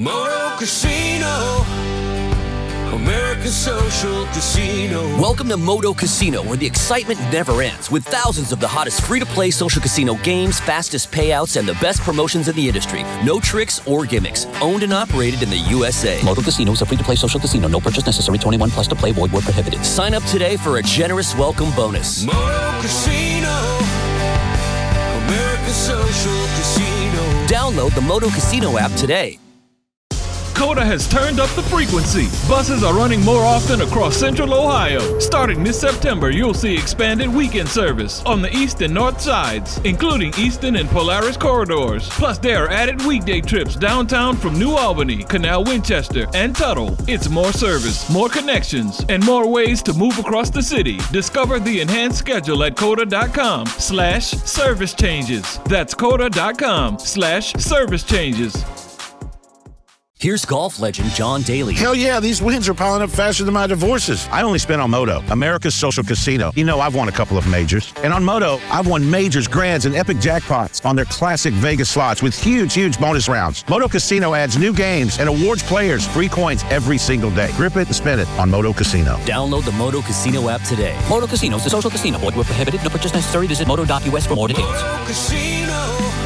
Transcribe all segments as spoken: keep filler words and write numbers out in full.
Moto Casino, American Social Casino. Welcome to Moto Casino, where the excitement never ends, with thousands of the hottest free-to-play social casino games, fastest payouts, and the best promotions in the industry. No tricks or gimmicks. Owned and operated in the U S A. Moto Casino is a free-to-play social casino. No purchase necessary. twenty-one plus to play. Void where prohibited. Sign up today for a generous welcome bonus. Moto Casino, American Social Casino. Download the Moto Casino app today. COTA has turned up the frequency. Buses are running more often across Central Ohio. Starting this September, you'll see expanded weekend service on the east and north sides, including Eastern and Polaris corridors. Plus, there are added weekday trips downtown from New Albany, Canal Winchester, and Tuttle. It's more service, more connections, and more ways to move across the city. Discover the enhanced schedule at COTA.com slash service changes. That's COTA.com slash service changes. Here's golf legend John Daly. Hell yeah, these wins are piling up faster than my divorces. I only spent on Moto, America's Social Casino. You know, I've won a couple of majors. And on Moto, I've won majors, grands, and epic jackpots on their classic Vegas slots with huge, huge bonus rounds. Moto Casino adds new games and awards players free coins every single day. Grip it and spend it on Moto Casino. Download the Moto Casino app today. Moto Casino is a social casino. Void where prohibited. No purchase necessary. Visit moto dot U S for more details. Moto Casino,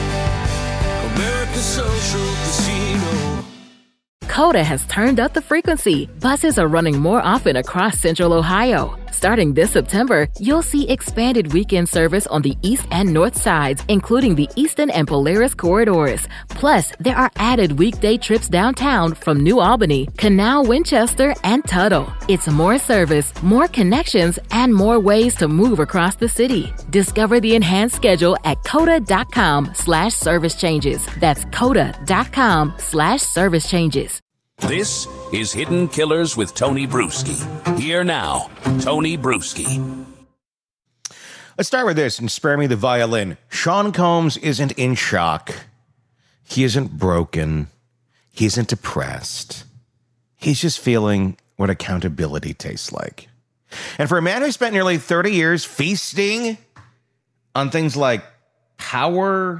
American Social Casino. COTA has turned up the frequency. Buses are running more often across Central Ohio. Starting this September, you'll see expanded weekend service on the east and north sides, including the Eastern and Polaris corridors. Plus, there are added weekday trips downtown from New Albany, Canal Winchester, and Tuttle. It's more service, more connections, and more ways to move across the city. Discover the enhanced schedule at COTA.com slash service changes. That's COTA.com slash service changes. This is Hidden Killers with Tony Bruschi. Here now, Tony Bruschi. Let's start with this and spare me the violin. Sean Combs isn't in shock. He isn't broken. He isn't depressed. He's just feeling what accountability tastes like. And for a man who spent nearly thirty years feasting on things like power,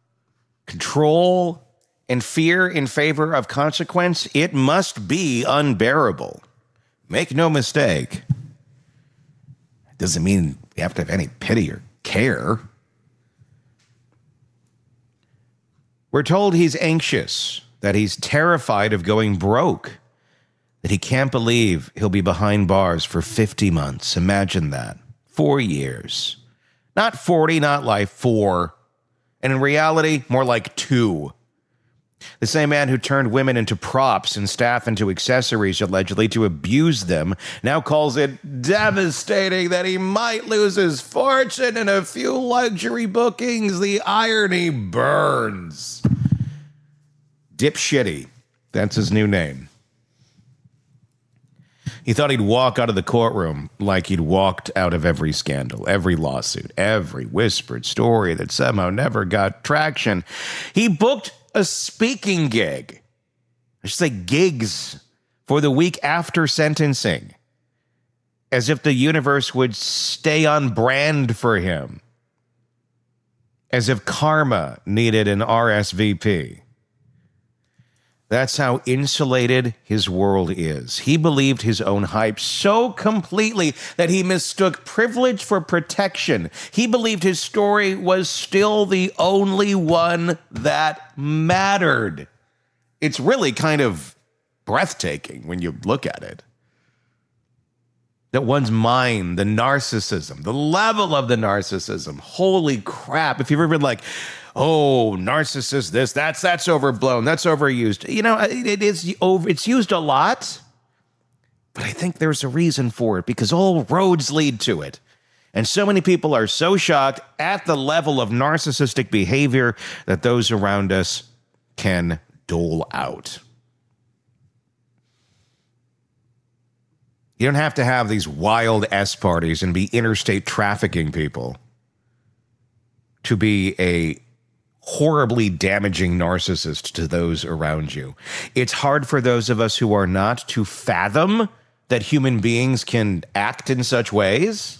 control, and fear in favor of consequence, it must be unbearable. Make no mistake. It doesn't mean you have to have any pity or care. We're told he's anxious, that he's terrified of going broke, that he can't believe he'll be behind bars for fifty months. Imagine that. Four years. Not forty, not life, four. And in reality, more like two. The same man who turned women into props and staff into accessories, allegedly to abuse them, now calls it devastating that he might lose his fortune and a few luxury bookings. The irony burns. Dipshitty. That's his new name. He thought he'd walk out of the courtroom like he'd walked out of every scandal, every lawsuit, every whispered story that somehow never got traction. He booked a speaking gig, I should say gigs, for the week after sentencing, as if the universe would stay on brand for him, as if karma needed an R S V P. That's how insulated his world is. He believed his own hype so completely that he mistook privilege for protection. He believed his story was still the only one that mattered. It's really kind of breathtaking when you look at it. That one's mind, the narcissism, the level of the narcissism. Holy crap. If you've ever been like, oh, narcissist, this, that's, that's overblown, that's overused. You know, it, it is over, it's used a lot, but I think there's a reason for it because all roads lead to it. And so many people are so shocked at the level of narcissistic behavior that those around us can dole out. You don't have to have these wild S parties and be interstate trafficking people to be a horribly damaging narcissist to those around you. It's hard for those of us who are not to fathom that human beings can act in such ways,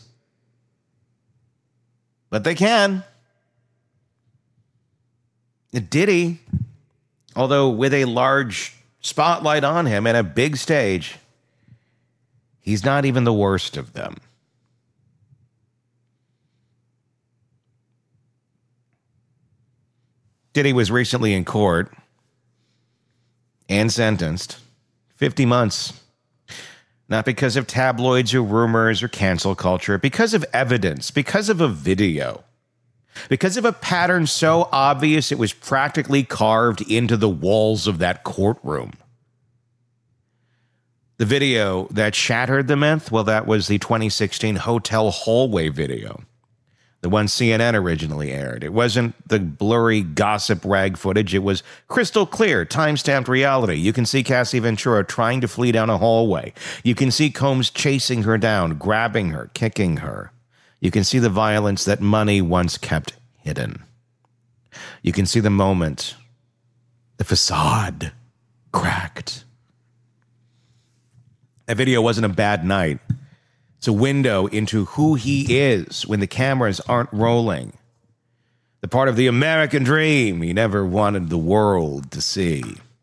but they can. Diddy, although with a large spotlight on him and a big stage, he's not even the worst of them. Diddy was recently in court and sentenced fifty months. Not because of tabloids or rumors or cancel culture, because of evidence, because of a video, because of a pattern so obvious it was practically carved into the walls of that courtroom. The video that shattered the myth, well, that was the twenty sixteen hotel hallway video. The one C N N originally aired. It wasn't the blurry gossip rag footage. It was crystal clear, time-stamped reality. You can see Cassie Ventura trying to flee down a hallway. You can see Combs chasing her down, grabbing her, kicking her. You can see the violence that money once kept hidden. You can see the moment the facade cracked. That video wasn't a bad night. It's a window into who he is when the cameras aren't rolling. The part of the American dream he never wanted the world to see.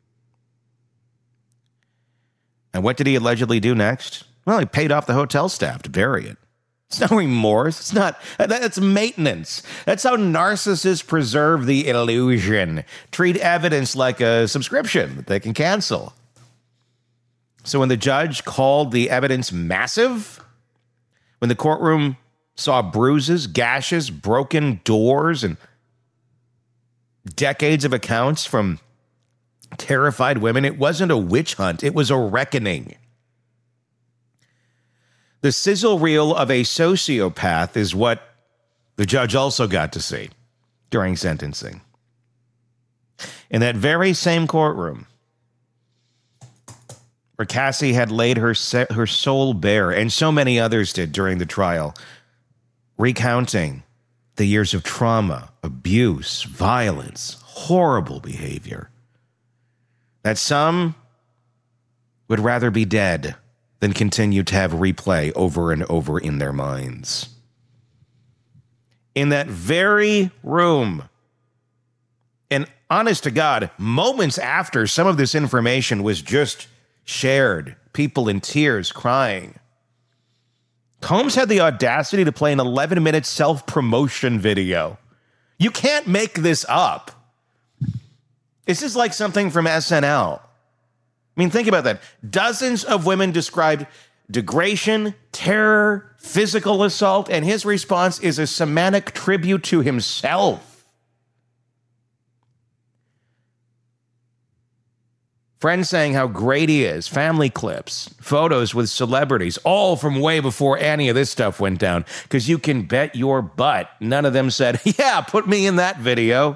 And what did he allegedly do next? Well, he paid off the hotel staff to bury it. It's no remorse. It's not, that's maintenance. That's how narcissists preserve the illusion. Treat evidence like a subscription that they can cancel. So when the judge called the evidence massive, when the courtroom saw bruises, gashes, broken doors, and decades of accounts from terrified women, it wasn't a witch hunt. It was a reckoning. The sizzle reel of a sociopath is what the judge also got to see during sentencing. In that very same courtroom, where Cassie had laid her se- her soul bare, and so many others did during the trial, recounting the years of trauma, abuse, violence, horrible behavior, that some would rather be dead than continue to have replay over and over in their minds. In that very room, and honest to God, moments after some of this information was just shared, people in tears crying, Combs had the audacity to play an eleven-minute self-promotion video. You can't make this up. This is like something from S N L. I mean, think about that. Dozens of women described degradation, terror, physical assault, and his response is a semantic tribute to himself. Friends saying how great he is, family clips, photos with celebrities, all from way before any of this stuff went down. Because you can bet your butt none of them said, yeah, put me in that video.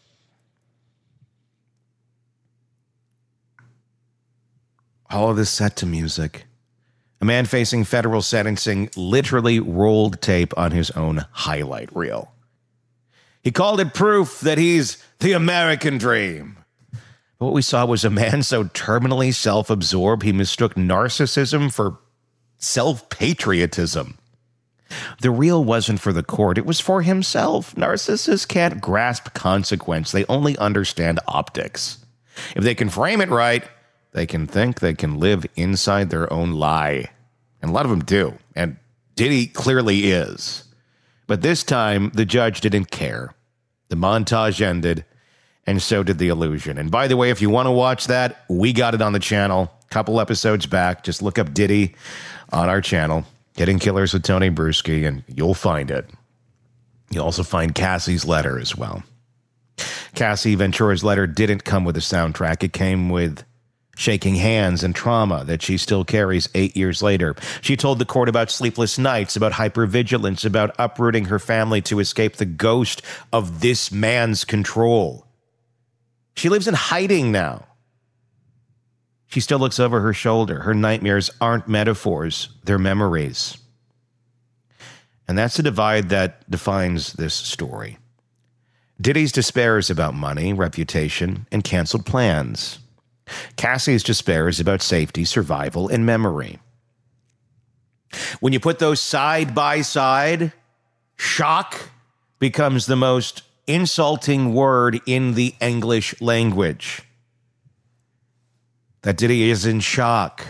All of this set to music. A man facing federal sentencing literally rolled tape on his own highlight reel. He called it proof that he's the American dream. But what we saw was a man so terminally self-absorbed he mistook narcissism for self-patriotism. The reel wasn't for the court, it was for himself. Narcissists can't grasp consequence, they only understand optics. If they can frame it right, they can think they can live inside their own lie. And a lot of them do, and Diddy clearly is. But this time, the judge didn't care. The montage ended, and so did the illusion. And by the way, if you want to watch that, we got it on the channel. A couple episodes back. Just look up Diddy on our channel. Hidden Killers with Tony Bruschi, and you'll find it. You'll also find Cassie's letter as well. Cassie Ventura's letter didn't come with a soundtrack. It came with shaking hands and trauma that she still carries eight years later. She told the court about sleepless nights, about hypervigilance, about uprooting her family to escape the ghost of this man's control. She lives in hiding now. She still looks over her shoulder. Her nightmares aren't metaphors, they're memories. And that's the divide that defines this story. Diddy's despair is about money, reputation, and canceled plans. Cassie's despair is about safety, survival, and memory. When you put those side by side, shock becomes the most insulting word in the English language. that Diddy is in shock,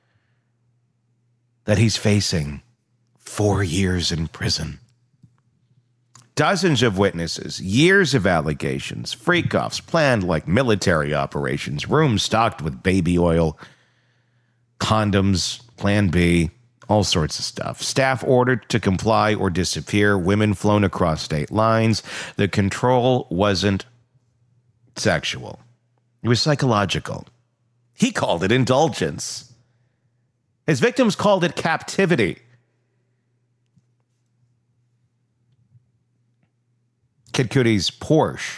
that he's facing four years in prison. Dozens of witnesses, years of allegations, freak-offs planned like military operations, rooms stocked with baby oil, condoms, Plan B, all sorts of stuff. Staff ordered to comply or disappear, women flown across state lines. The control wasn't sexual. It was psychological. He called it indulgence. His victims called it captivity. Kid Cudi's Porsche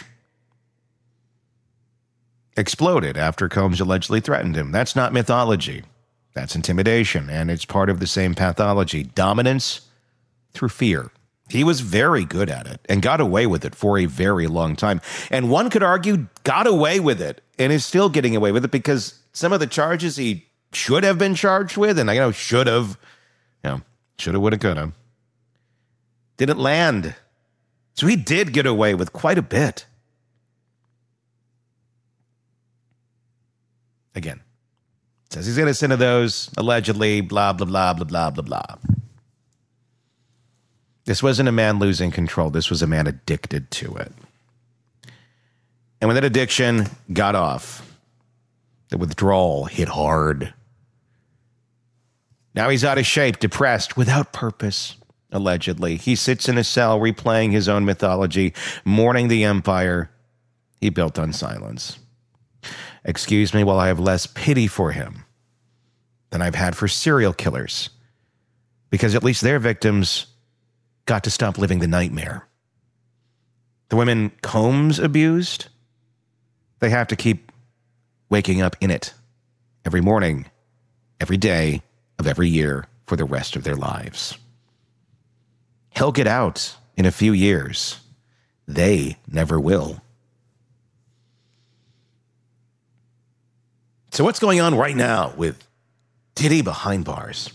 exploded after Combs allegedly threatened him. That's not mythology. That's intimidation, and it's part of the same pathology. Dominance through fear. He was very good at it and got away with it for a very long time. And one could argue got away with it and is still getting away with it because some of the charges he should have been charged with, and I know should have, you know, should have, would have, could have, didn't land. So he did get away with quite a bit. Again, says he's innocent of those, allegedly, blah, blah, blah, blah, blah, blah, blah. This wasn't a man losing control. This was a man addicted to it. And when that addiction got off, the withdrawal hit hard. Now he's out of shape, depressed, without purpose, allegedly. He sits in a cell replaying his own mythology, mourning the empire he built on silence. Excuse me while I have less pity for him than I've had for serial killers, because at least their victims got to stop living the nightmare. The women Combs abused, they have to keep waking up in it every morning, every day of every year for the rest of their lives. He'll get out in a few years. They never will. So what's going on right now with Diddy behind bars?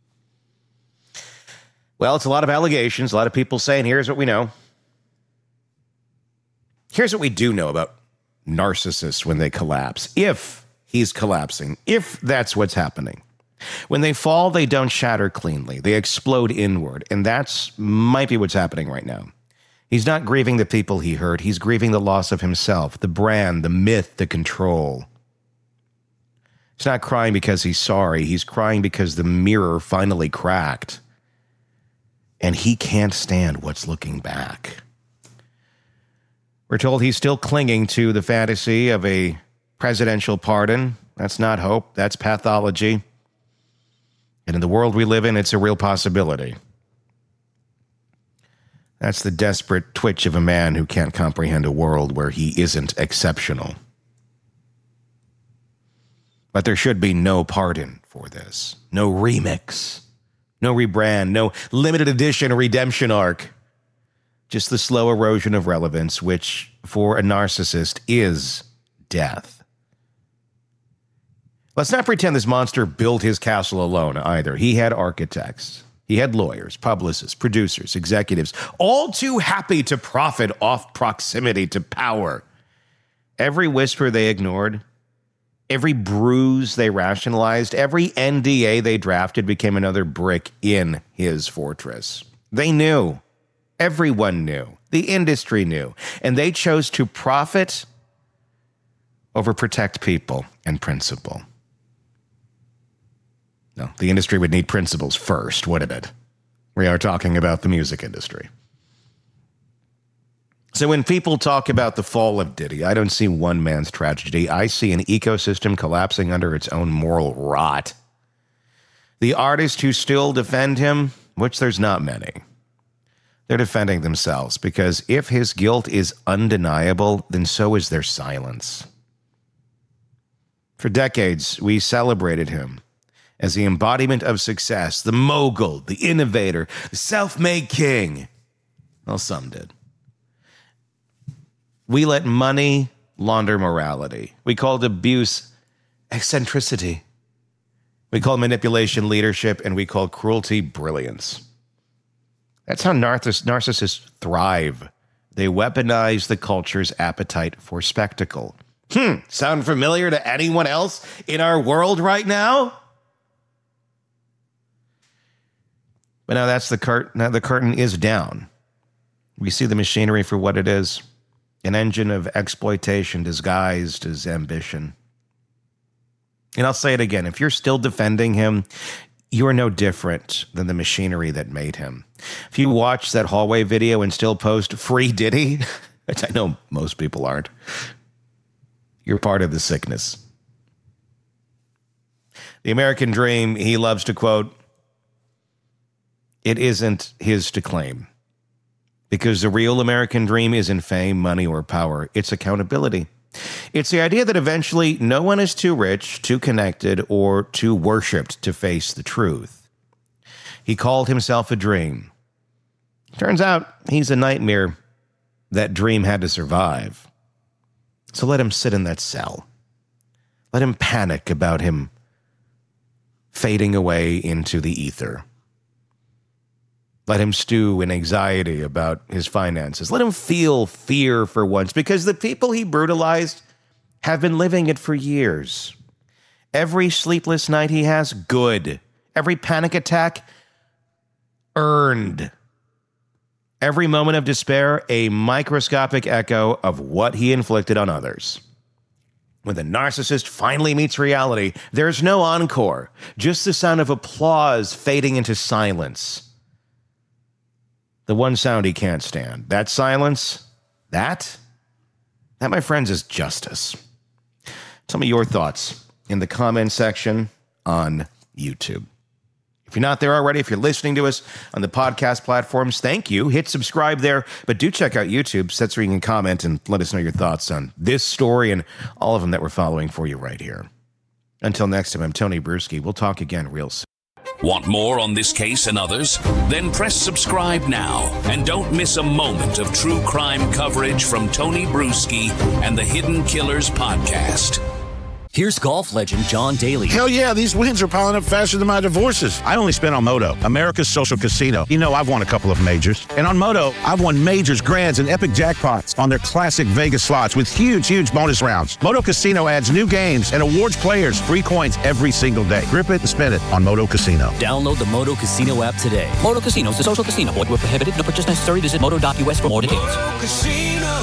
Well, it's a lot of allegations, a lot of people saying, here's what we know. Here's what we do know about narcissists when they collapse, if he's collapsing, if that's what's happening. When they fall, they don't shatter cleanly. They explode inward, and that's might be what's happening right now. He's not grieving the people he hurt. He's grieving the loss of himself, the brand, the myth, the control. He's not crying because he's sorry. He's crying because the mirror finally cracked, and he can't stand what's looking back. We're told he's still clinging to the fantasy of a presidential pardon. That's not hope. That's pathology. And in the world we live in, it's a real possibility. That's the desperate twitch of a man who can't comprehend a world where he isn't exceptional. But there should be no pardon for this. No remix. No rebrand. No limited edition redemption arc. Just the slow erosion of relevance, which for a narcissist is death. Let's not pretend this monster built his castle alone either. He had architects. He had lawyers, publicists, producers, executives, all too happy to profit off proximity to power. Every whisper they ignored, every bruise they rationalized, every N D A they drafted became another brick in his fortress. They knew. Everyone knew. The industry knew. And they chose to profit over protect people and principle. No, the industry would need principles first, wouldn't it? We are talking about the music industry. So when people talk about the fall of Diddy, I don't see one man's tragedy. I see an ecosystem collapsing under its own moral rot. The artists who still defend him, which there's not many, they're defending themselves, because if his guilt is undeniable, then so is their silence. For decades, we celebrated him as the embodiment of success, the mogul, the innovator, the self-made king. Well, some did. We let money launder morality. We called abuse eccentricity. We called manipulation leadership, and we called cruelty brilliance. That's how narciss- narcissists thrive. They weaponize the culture's appetite for spectacle. Hmm, sound familiar to anyone else in our world right now? But now that's the curtain. Now the curtain is down. We see the machinery for what it is, an engine of exploitation disguised as ambition. And I'll say it again, if you're still defending him, you are no different than the machinery that made him. If you watch that hallway video and still post free Diddy, which I know most people aren't, you're part of the sickness. The American dream, he loves to quote, it isn't his to claim. Because the real American dream isn't fame, money, or power. It's accountability. It's the idea that eventually no one is too rich, too connected, or too worshipped to face the truth. He called himself a dream. Turns out he's a nightmare. That dream had to survive. So let him sit in that cell. Let him panic about him fading away into the ether. Let him stew in anxiety about his finances. Let him feel fear for once, because the people he brutalized have been living it for years. Every sleepless night he has, good. Every panic attack, earned. Every moment of despair, a microscopic echo of what he inflicted on others. When the narcissist finally meets reality, there's no encore, just the sound of applause fading into silence. The one sound he can't stand. That silence, that, that, my friends, is justice. Tell me your thoughts in the comment section on YouTube. If you're not there already, if you're listening to us on the podcast platforms, thank you. Hit subscribe there, but do check out YouTube. So that's where you can comment and let us know your thoughts on this story and all of them that we're following for you right here. Until next time, I'm Tony Bruschi. We'll talk again real soon. Want more on this case and others? Then press subscribe now and don't miss a moment of true crime coverage from Tony Bruschi and the Hidden Killers podcast. Here's golf legend John Daly. Hell yeah, these wins are piling up faster than my divorces. I only spent on Moto, America's social casino. You know, I've won a couple of majors. And on Moto, I've won majors, grands, and epic jackpots on their classic Vegas slots with huge, huge bonus rounds. Moto Casino adds new games and awards players free coins every single day. Grip it and spin it on Moto Casino. Download the Moto Casino app today. Moto Casino is a social casino. Void where prohibited. No purchase necessary. Visit moto dot u s for more details. Moto Casino,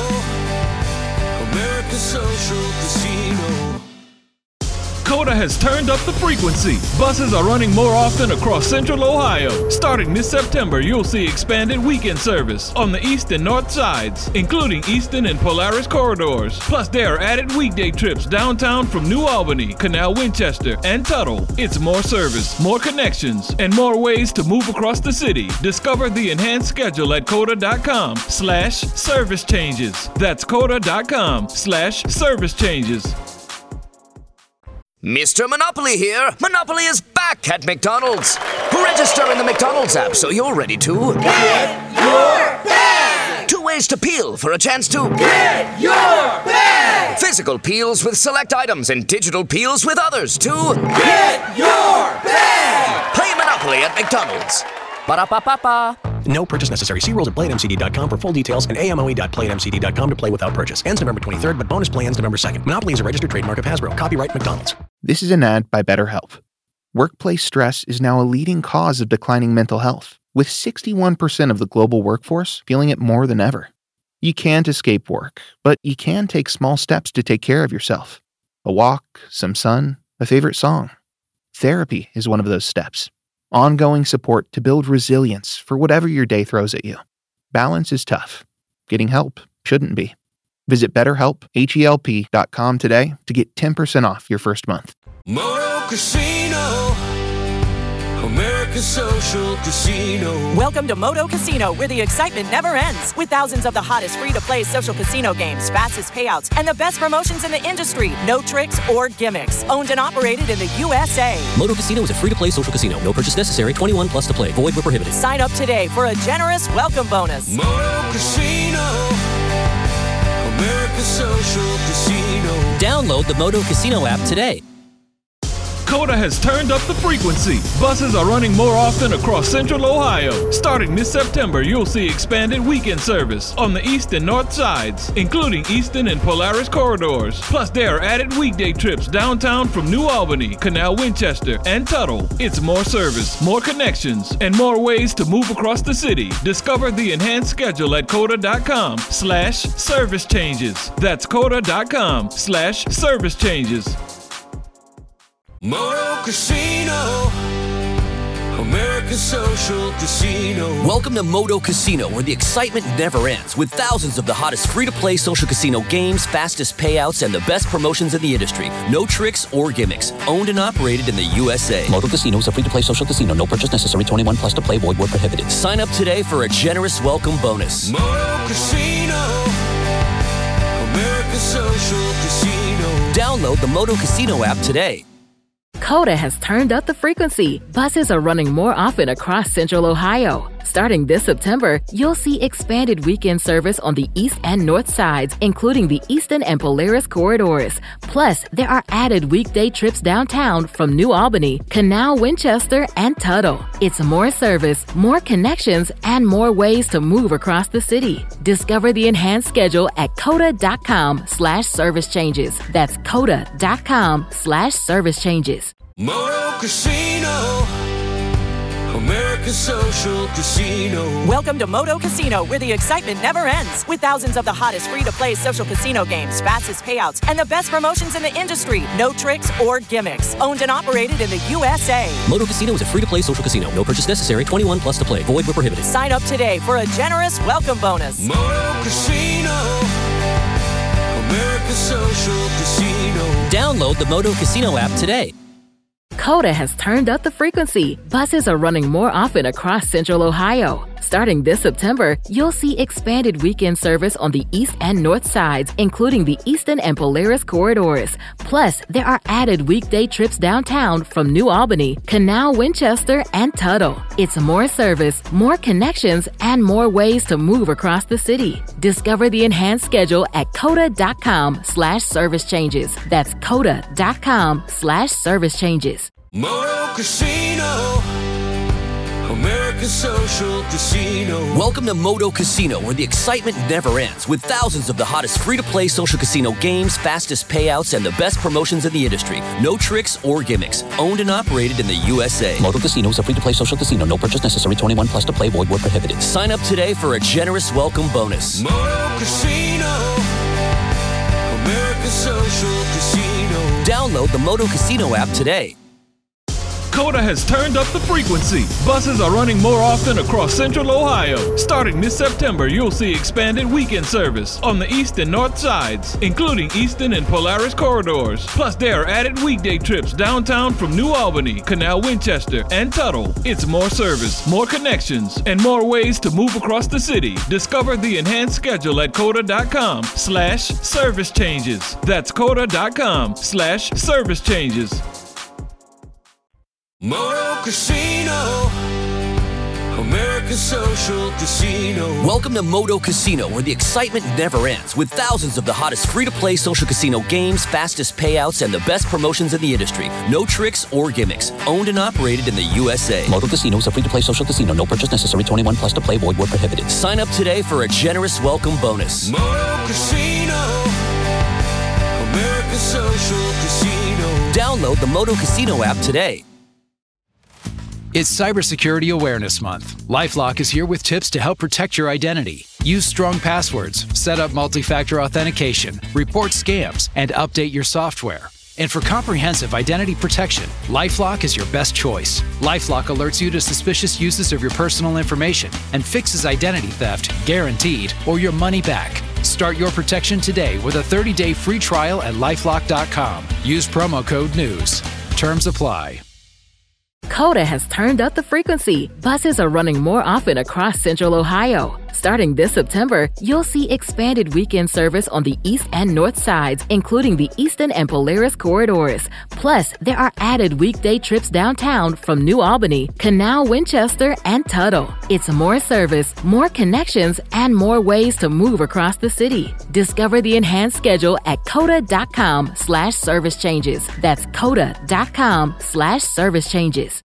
America's social casino. Coda has turned up the frequency. Buses are running more often across Central Ohio. Starting this September, you'll see expanded weekend service on the east and north sides, including Eastern and Polaris corridors. Plus, there are added weekday trips downtown from New Albany, Canal Winchester, and Tuttle. It's more service, more connections, and more ways to move across the city. Discover the enhanced schedule at coda.com slash service changes. That's coda.com slash service changes. Mister Monopoly here. Monopoly is back at McDonald's. Register in the McDonald's app so you're ready to get your bag. Two ways to peel for a chance to get your bag. Physical peels with select items and digital peels with others to get your bag. Play Monopoly at McDonald's. Ba-da-ba-ba-ba. No purchase necessary. See rules at play at m c d dot com for full details and a m o e dot play at m c d dot com to play without purchase. Ends November twenty-third, but bonus play ends November second. Monopoly is a registered trademark of Hasbro. Copyright McDonald's. This is an ad by BetterHelp. Workplace stress is now a leading cause of declining mental health, with sixty-one percent of the global workforce feeling it more than ever. You can't escape work, but you can take small steps to take care of yourself. A walk, some sun, a favorite song. Therapy is one of those steps. Ongoing support to build resilience for whatever your day throws at you. Balance is tough. Getting help shouldn't be. Visit BetterHelp, H E L P dot com today to get ten percent off your first month. Moto Casino, America's social casino. Welcome to Moto Casino, where the excitement never ends. With thousands of the hottest free-to-play social casino games, fastest payouts, and the best promotions in the industry. No tricks or gimmicks. Owned and operated in the U S A. Moto Casino is a free-to-play social casino. No purchase necessary. twenty-one plus to play. Void where prohibited. Sign up today for a generous welcome bonus. Moto Casino, America's social casino. Download the Moto Casino app today. Coda has turned up the frequency. Buses are running more often across Central Ohio. Starting this September, you'll see expanded weekend service on the east and north sides, including Eastern and Polaris corridors. Plus, there are added weekday trips downtown from New Albany, Canal Winchester, and Tuttle. It's more service, more connections, and more ways to move across the city. Discover the enhanced schedule at coda.com slash service changes. That's coda.com slash service changes. Moto Casino, America's social casino. Welcome to Moto Casino, where the excitement never ends, with thousands of the hottest free-to-play social casino games, fastest payouts, and the best promotions in the industry. No tricks or gimmicks. Owned and operated in the U S A. Moto Casino is a free-to-play social casino. No purchase necessary. twenty-one plus to play. Void where prohibited. Sign up today for a generous welcome bonus. Moto Casino, America's social casino. Download the Moto Casino app today. Coda has turned up the frequency. Buses are running more often across Central Ohio. Starting this September, you'll see expanded weekend service on the east and north sides, including the Eastern and Polaris corridors. Plus, there are added weekday trips downtown from New Albany, Canal Winchester, and Tuttle. It's more service, more connections, and more ways to move across the city. Discover the enhanced schedule at coda.com slash service changes. That's coda.com slash service changes. Moto Casino, America's social casino. Welcome to Moto Casino, where the excitement never ends. With thousands of the hottest free-to-play social casino games, fastest payouts, and the best promotions in the industry. No tricks or gimmicks. Owned and operated in the U S A. Moto Casino is a free-to-play social casino. No purchase necessary. twenty-one plus to play. Void where prohibited. Sign up today for a generous welcome bonus. Moto Casino, America's social casino. Download the Moto Casino app today. Coda has turned up the frequency. Buses are running more often across Central Ohio. Starting this September, you'll see expanded weekend service on the east and north sides, including the Eastern and Polaris corridors. Plus, there are added weekday trips downtown from New Albany, Canal Winchester, and Tuttle. It's more service, more connections, and more ways to move across the city. Discover the enhanced schedule at coda.com slash service changes. That's coda.com slash service changes. Moto Casino, America's social casino. Welcome to Moto Casino, where the excitement never ends, with thousands of the hottest free-to-play social casino games, fastest payouts, and the best promotions in the industry. No tricks or gimmicks. Owned and operated in the U S A. Moto Casino is a free-to-play social casino. No purchase necessary. twenty-one plus to play. Void where prohibited. Sign up today for a generous welcome bonus. Moto Casino, America's social casino. Download the Moto Casino app today. Coda has turned up the frequency. Buses are running more often across Central Ohio. Starting this September, you'll see expanded weekend service on the east and north sides, including Eastern and Polaris corridors. Plus, there are added weekday trips downtown from New Albany, Canal Winchester, and Tuttle. It's more service, more connections, and more ways to move across the city. Discover the enhanced schedule at coda.com slash service changes. That's coda.com slash service changes. Moto Casino, America's social casino. Welcome to Moto Casino, where the excitement never ends, with thousands of the hottest free-to-play social casino games, fastest payouts, and the best promotions in the industry. No tricks or gimmicks. Owned and operated in the U S A. Moto Casino is a free-to-play social casino. No purchase necessary. twenty-one plus to play. Void where prohibited. Sign up today for a generous welcome bonus. Moto Casino, America's social casino. Download the Moto Casino app today. It's Cybersecurity Awareness Month. LifeLock is here with tips to help protect your identity. Use strong passwords, set up multi-factor authentication, report scams, and update your software. And for comprehensive identity protection, LifeLock is your best choice. LifeLock alerts you to suspicious uses of your personal information and fixes identity theft, guaranteed, or your money back. Start your protection today with a thirty-day free trial at lifelock dot com. Use promo code NEWS. Terms apply. Coda has turned up the frequency. Buses are running more often across Central Ohio. Starting this September, you'll see expanded weekend service on the east and north sides, including the Eastern and Polaris corridors. Plus, there are added weekday trips downtown from New Albany, Canal, Winchester, and Tuttle. It's more service, more connections, and more ways to move across the city. Discover the enhanced schedule at coda.com slash service changes. That's coda.com slash service changes.